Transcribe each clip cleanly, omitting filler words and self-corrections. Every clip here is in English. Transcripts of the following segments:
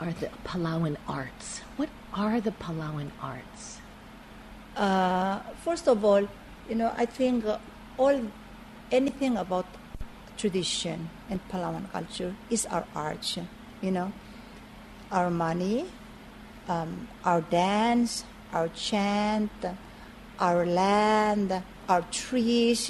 are the Palauan arts? What are the Palauan arts? First of all, I think anything about tradition and Palawan culture is our art. Our money, our dance, our chant, our land, our trees,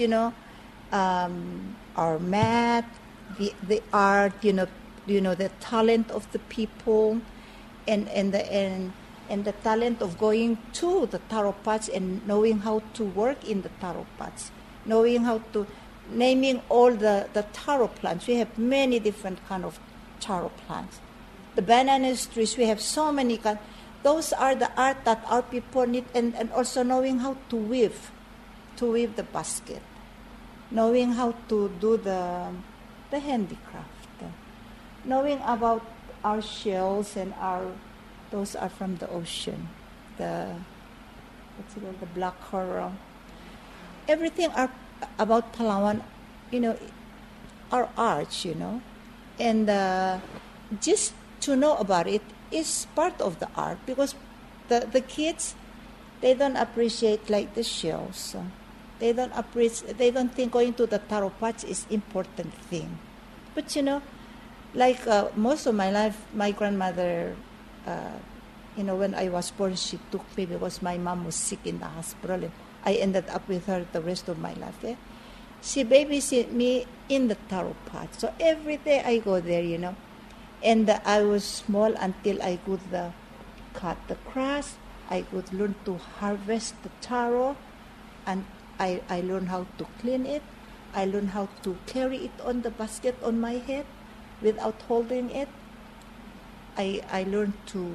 our mat, the art, the talent of the people, and the talent of going to the taro pots and knowing how to work in the taro pots, knowing how to naming all the taro plants. We have many different kind of taro plants. The banana trees, we have so many kinds. Those are the art that our people need, and also knowing how to weave the basket, knowing how to do the handicraft, knowing about our shells and those are from the ocean, the black coral. Everything about Palawan, our arts, and just to know about it is part of the art, because the kids, they don't appreciate like the shells. They don't think going to the taro pots is important thing. But most of my life, my grandmother, when I was born, she took me because my mom was sick in the hospital, and I ended up with her the rest of my life. Yeah? She babysit me in the taro pot. So every day I go there, And I was small until I could cut the grass. I could learn to harvest the taro, and I learned how to clean it. I learned how to carry it on the basket on my head without holding it. I learned to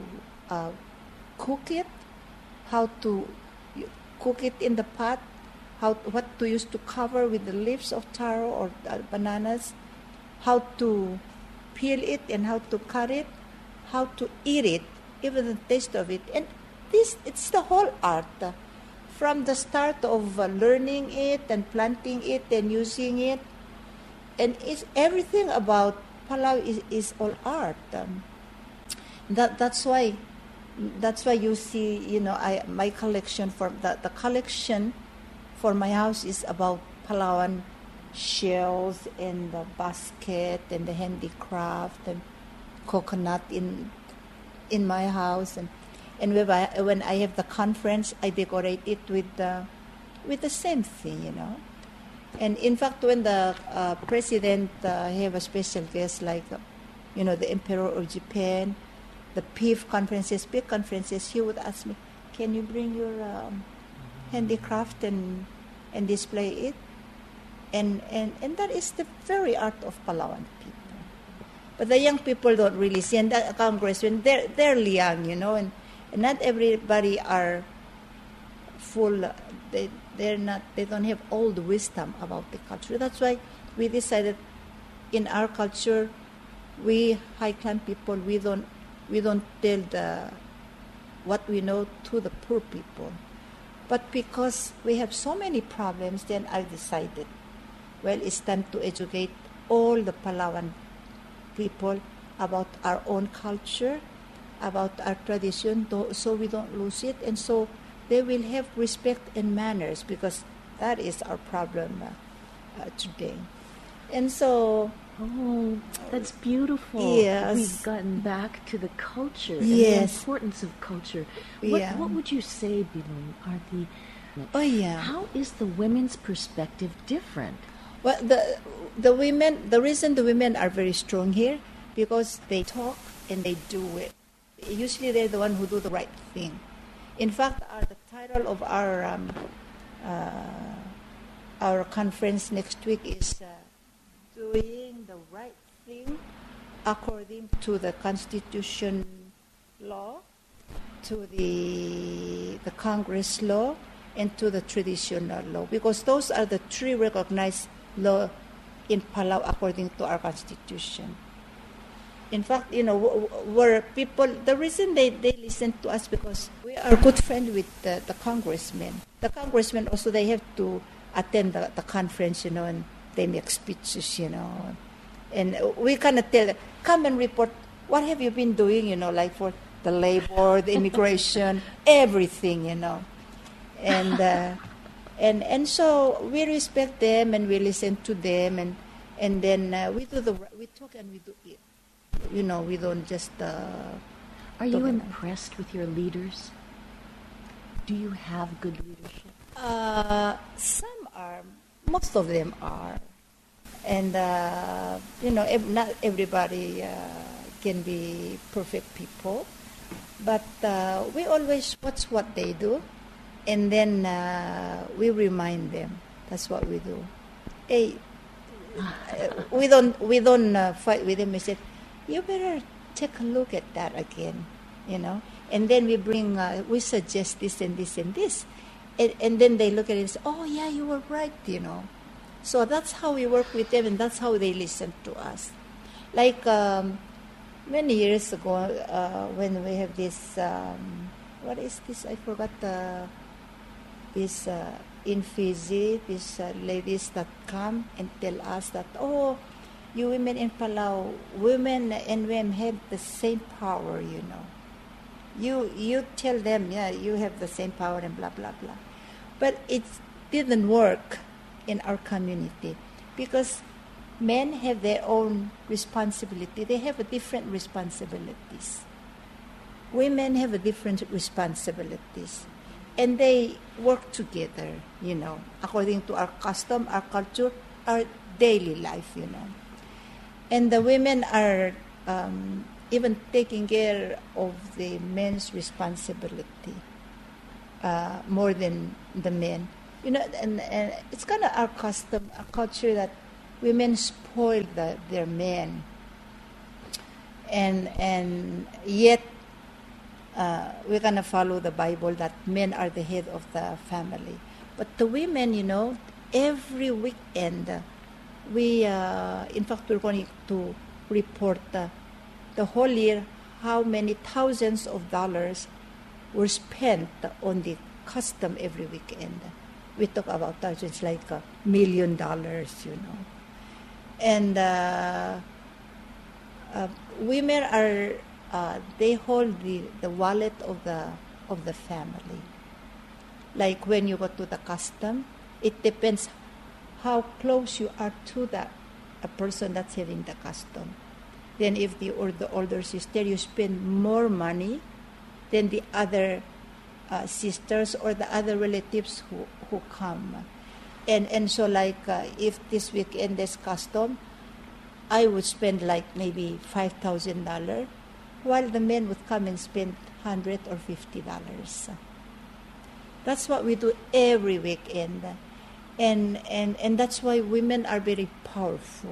cook it, how to cook it in the pot, what to use to cover with the leaves of taro or bananas, how to peel it and how to cut it, how to eat it, even the taste of it. And it's the whole art. From the start of learning it and planting it and using it. And everything about Palau is all art. That's why you see, my collection the collection for my house is about Palawan shells and the basket and the handicraft and coconut in my house, and when I have the conference, I decorate it with the same thing, And in fact, when the president have a special guest like the Emperor of Japan, the big conferences, he would ask me, "Can you bring your handicraft and display it?" And that is the very art of Palawan people. But the young people don't really see, and the congressmen, they're young, and not everybody are full. They don't have all the wisdom about the culture. That's why we decided in our culture, we high class people, we don't tell what we know to the poor people. But because we have so many problems, then I decided, well, it's time to educate all the Palawan people about our own culture, about our tradition, so we don't lose it, and so they will have respect and manners, because that is our problem today. And so... Oh, that's beautiful. Yes. We've gotten back to the culture and yes. the importance of culture. What would you say, Bilun, are the... Oh, yeah. How is the women's perspective different? Well, the women, the reason the women are very strong here, because they talk and they do it. Usually they're the one who do the right thing. In fact, the title of our conference next week is doing the right thing according to the Constitution law, to the Congress law, and to the traditional law, because those are the three recognized law in Palau according to our Constitution. In fact, where people, the reason they listen to us, because we are good friends with the congressmen. The congressmen also, they have to attend the conference, and they make speeches, and we cannot tell them, come and report what have you been doing, like for the labor, the immigration, everything, And so we respect them and we listen to them and then we talk and we do it. We don't just... Are you impressed with your leaders? Do you have good leadership? Some are. Most of them are. And, not everybody can be perfect people. But we always watch what they do. And then we remind them. That's what we do. Hey, we don't fight with them. We said, you better take a look at that again, And then we suggest this and this and this. And then they look at it and say, oh, yeah, you were right, So that's how we work with them, and that's how they listen to us. Like many years ago, when we have this, what is this? I forgot this in Fiji, these ladies that come and tell us that, oh, you women in Palau, women and men have the same power, You tell them, yeah, you have the same power and blah, blah, blah. But it didn't work in our community because men have their own responsibility. They have different responsibilities. Women have different responsibilities. And they work together, according to our custom, our culture, our daily life, And the women are even taking care of the men's responsibility more than the men. And it's kind of our custom, our culture that women spoil their men. And yet we're going to follow the Bible that men are the head of the family. But the women, every weekend, in fact, we're going to report the whole year how many thousands of dollars were spent on the custom every weekend. We talk about thousands like $1 million, And women are they hold the wallet of the family. Like when you go to the custom, it depends how close you are to a person that's having the custom. Then if the older sister, you spend more money than the other sisters or the other relatives who come. And so like if this weekend there's custom, I would spend like maybe $5,000, while the men would come and spend $100 or $50. That's what we do every weekend. And that's why women are very powerful.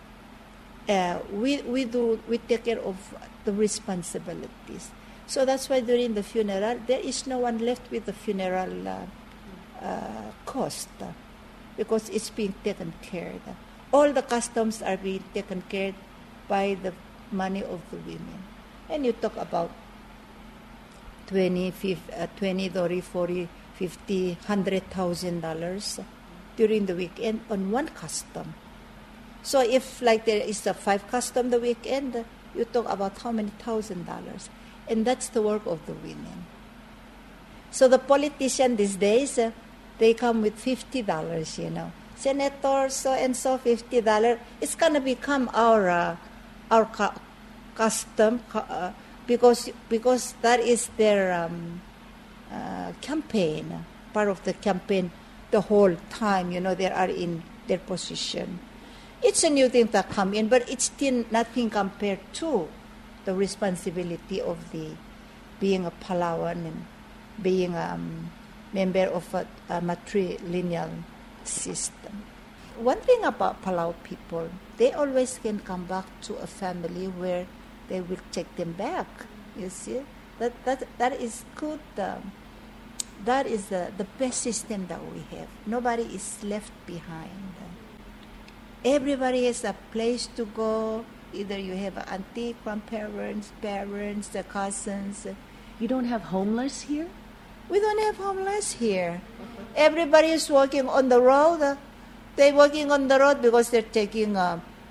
We take care of the responsibilities. So that's why during the funeral, there is no one left with the funeral cost because it's being taken care of. All the customs are being taken care of by the money of the women. And you talk about $20, $40, $50, $100,000 during the weekend on one custom. So if like there is a 5 custom the weekend, you talk about how many $1,000. And that's the work of the women. So the politician these days, they come with $50, Senator so-and-so, $50. It's going to become our custom because that is their campaign, part of the campaign the whole time, they are in their position. It's a new thing that come in, but it's still nothing compared to the responsibility of being a Palawan and being a member of a matrilineal system. One thing about Palau people, they always can come back to a family where they will take them back. You see, that is good. That is the best system that we have. Nobody is left behind. Everybody has a place to go. Either you have auntie, grandparents, parents, the cousins. You don't have homeless here? We don't have homeless here. Everybody is walking on the road. They're walking on the road because they're taking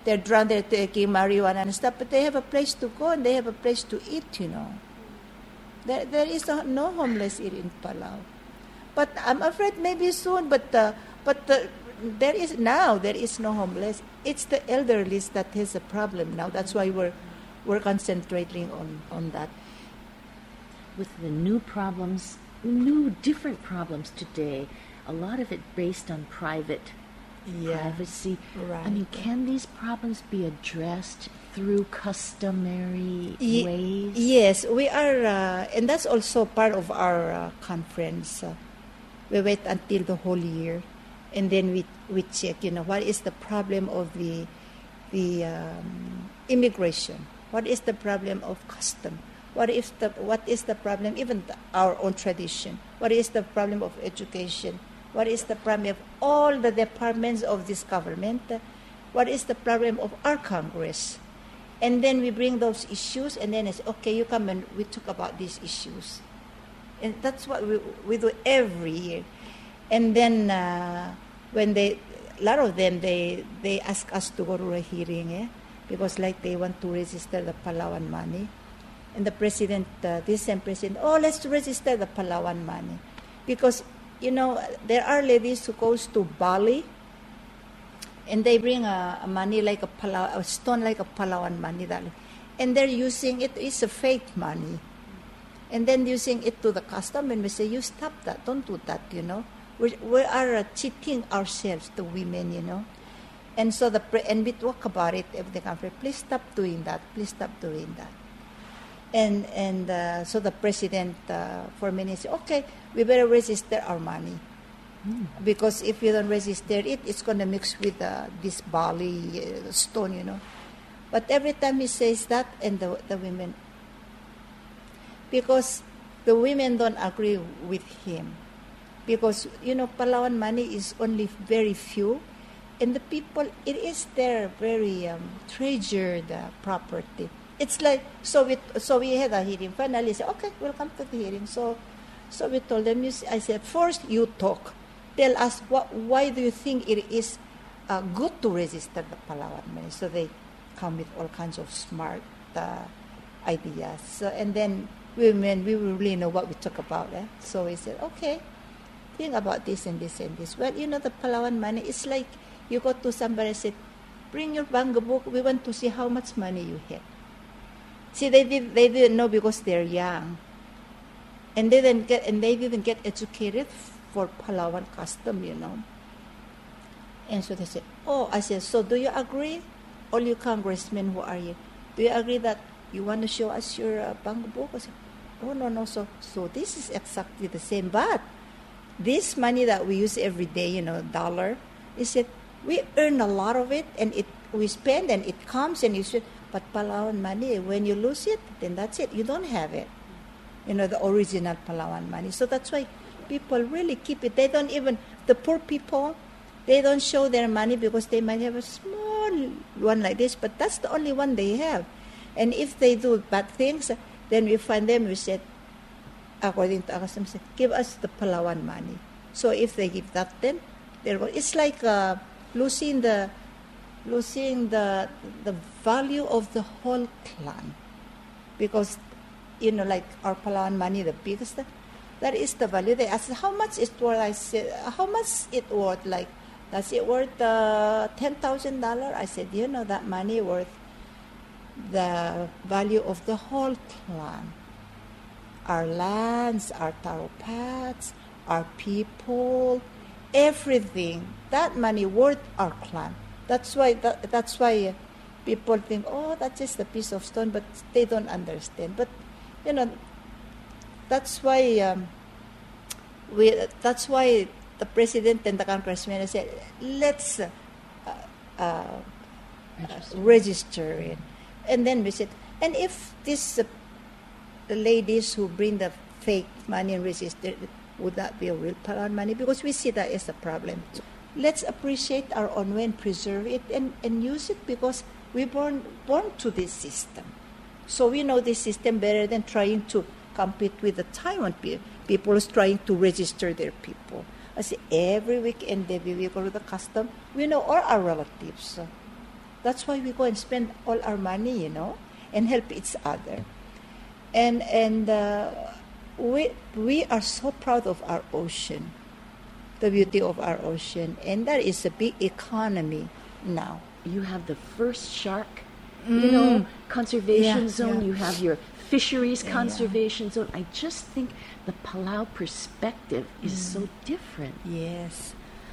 they're drunk, they're taking marijuana and stuff, but they have a place to go and they have a place to eat, you know. There is no homeless here in Palau. But I'm afraid maybe soon, there is no homeless. It's the elderly that has a problem now. That's why we're concentrating on that. With the new different problems today, a lot of it based on privacy. Right. I mean, can these problems be addressed through customary ways? Yes, we are, and that's also part of our conference. We wait until the whole year, and then we check, you know, what is the problem of the immigration? What is the problem of custom? What is the problem, even our own tradition? What is the problem of education? What is the problem of all the departments of this government? What is the problem of our Congress? And then we bring those issues, and then it's okay, you come and we talk about these issues. And that's what we do every year. And then when a lot of them, they ask us to go to a hearing, because like they want to register the Palawan money. And the president, this same president, let's register the Palawan money. Because, you know, there are ladies who goes to Bali, and they bring a money like a stone like a Palawan money, and they're using it. It's a fake money, and then using it to the custom. And we say, you stop that, don't do that. You know, we are cheating ourselves, the women. You know, and so and we talk about it every the conference. Please stop doing that. Please stop doing that. And so the president for many said, okay, we better register our money. Because if you don't register it, it's going to mix with this Bali stone, you know. But every time he says that, and the women, because the women don't agree with him. Because, you know, Palawan money is only very few, and the people, it is their very treasured property. It's like, so we had a hearing. Finally, said, okay, we'll come to the hearing. So we told them, I said, first you talk. Tell us why do you think it is good to register the Palawan money? So they come with all kinds of smart ideas. So, and then we really know what we talk about. So we said, okay, think about this and this and this. Well, you know, the Palawan money, it's like you go to somebody and say, bring your bank book. We want to see how much money you have. See, they didn't know because they're young, and they didn't get educated for Palawan custom, you know. And so they said, I said, so do you agree, all you congressmen who are here, do you agree that you want to show us your bank book? I said, no. So this is exactly the same, but this money that we use every day, you know, dollar, he said, we earn a lot of it, and we spend, and it comes, and you should. But Palawan money, when you lose it, then that's it. You don't have it. You know, the original Palawan money. So that's why people really keep it. They don't even, the poor people, they don't show their money because they might have a small one like this, but that's the only one they have. And if they do bad things, then we find them, we said, according to our custom, give us the Palawan money. So if they give that, then it's like losing the value of the whole clan, because, you know, like our Palawan money, the biggest, that is the value. They asked, how much is worth? I said, how much it worth? Like, does it worth $10,000? I said, you know, that money worth the value of the whole clan, our lands, our taro paths, our people, everything. That money worth our clan. That's why people think, that's just a piece of stone, but they don't understand. But, you know, that's why the president and the congressman said, let's register it. And then we said, and if these ladies who bring the fake money and register it, would that be a real Palawan money? Because we see that as a problem too. Let's appreciate our own way and preserve it and use it, because we're born to this system. So we know this system better than trying to compete with the Taiwan people who's trying to register their people. I say every weekend we go to the custom. We know all our relatives. That's why we go and spend all our money, and help each other. And we are so proud of our ocean, the beauty of our ocean, and that is a big economy now. You have the first shark, Yeah, conservation zone. yeah. You have your fisheries Yeah, conservation zone. I just think the Palau perspective is so different. Yes.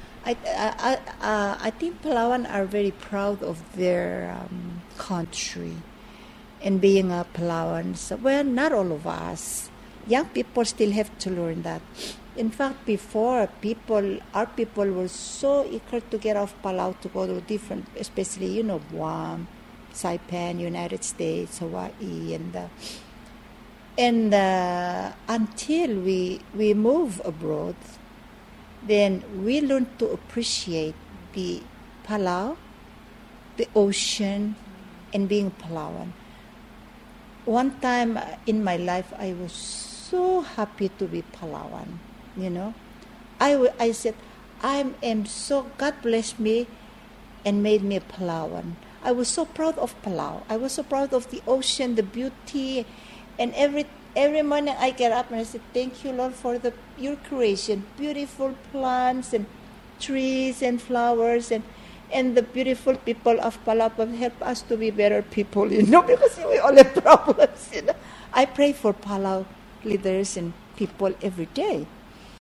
I think Palawan are very proud of their country and being a Palawan. So, well, not all of us. Young people still have to learn that. In fact, before our people were so eager to get off Palau to go to different, especially Guam, Saipan, United States, Hawaii, and until we move abroad, then we learn to appreciate the Palau, the ocean, and being Palawan. One time in my life, I was so happy to be Palawan. I said, I am so, God bless me and made me a Palawan. I was so proud of Palau. I was so proud of the ocean, the beauty, and every morning I get up and I say, thank you, Lord, for your creation, beautiful plants and trees and flowers and the beautiful people of Palau help us to be better people, because we all have problems, I pray for Palau leaders and people every day.